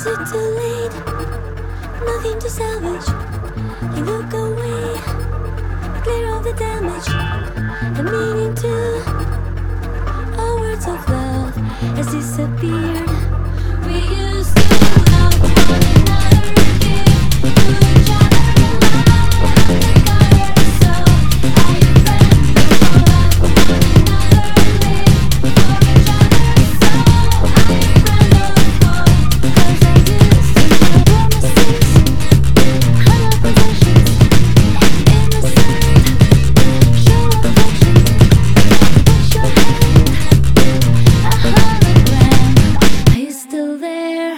it too late? Nothing to salvage. You look away, clear of the damage. The meaning to our words of love has disappeared. We used to love one another, give to each other love. So are you friends? For love one another, live for each other. So are you friend of all? 'Cause I used to know promises, hollow possessions, innocent, show affection. Touch your hand, a hologram. Are you still there?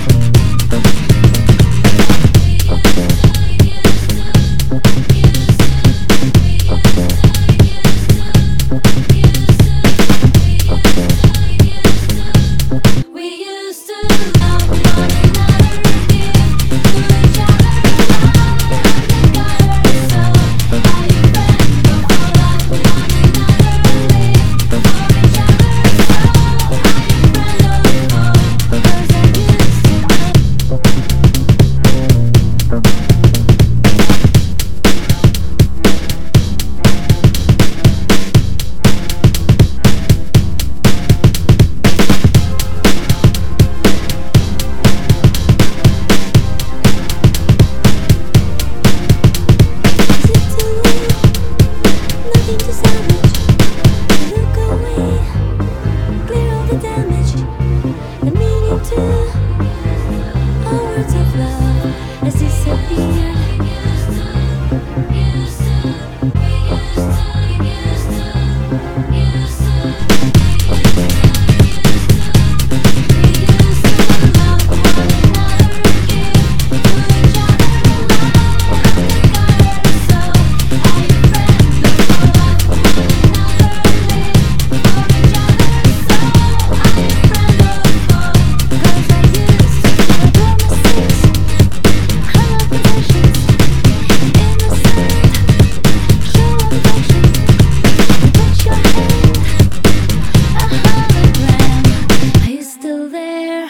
We used to love one another, give to each other love. So are you friends? For love one another, live for each other. So are you friend of all? 'Cause I used to know. Is it too late? Nothing to salvage. You look away, clear of the damage. The meaning to our words of love has disappeared. Are you still there?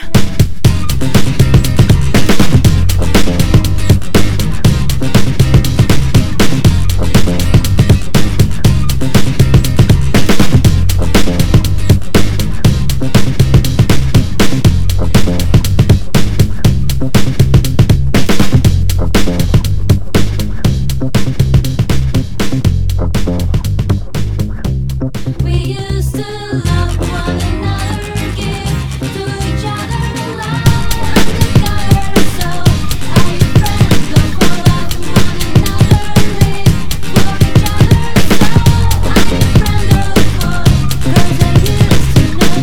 We used to love one another, give to each other love. So are you friends? Go for love one another, live for each other. So are you friend of all? 'Cause I used to know.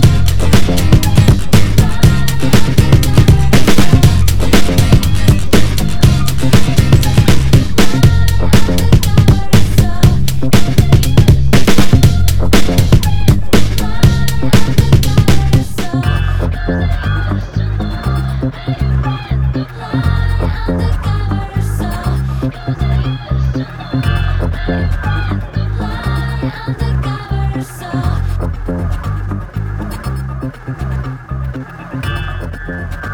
So